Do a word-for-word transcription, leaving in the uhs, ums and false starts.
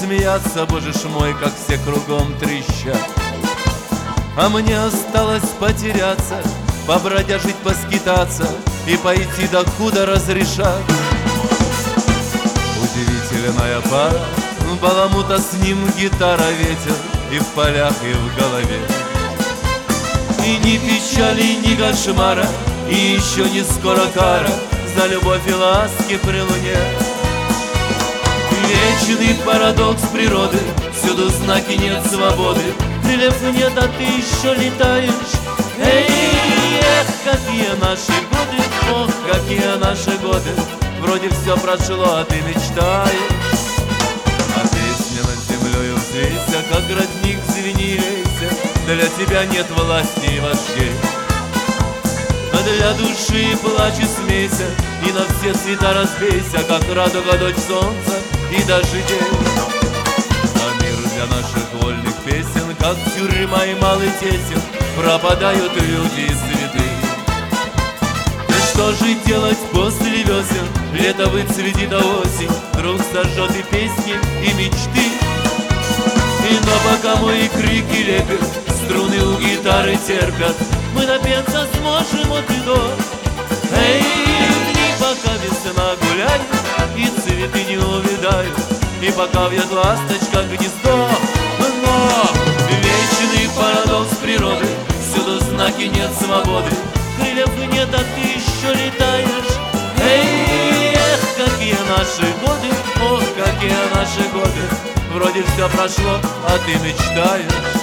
смеяться, боже ж мой, как все кругом трещат. А мне осталось потеряться, побродяжить, поскитаться и пойти докуда разрешат. Удивительная пара, баламута с ним гитара, ветер и в полях, и в голове. И ни печали, ни кошмара, и еще не скоро кара за любовь и ласки при луне. Вечный парадокс природы, всюду знаки нет свободы. Крыльев нет, а ты еще летаешь. Эй, эх, какие наши годы, ох, какие наши годы. Вроде все прошло, а ты мечтаешь. А песня над землею взвейся, как родник звени лейся. Для тебя нет власти и вождей, а для души плачь и смейся, и на все цвета разбейся, как радуга дочь солнца и дождей. А мир для наших вольных песен, как тюрьма и малый тесен, пропадают люди и цветы. Да что же делать после весен? Лето выцветит, а осень вдруг сожжет и песни, и мечты. И но пока мои крики лепят, струны у гитары терпят, мы напеться сможем от и до. Эй, и пока весна гуляет, и цветы не увядают, и пока вьет ласточка гнездо. Но вечный парадокс природы, всюду знаки нет свободы. Крыльев нет, а ты еще летаешь. Эй, эх, какие наши годы, ох, какие наши годы. Вроде все прошло, а ты мечтаешь.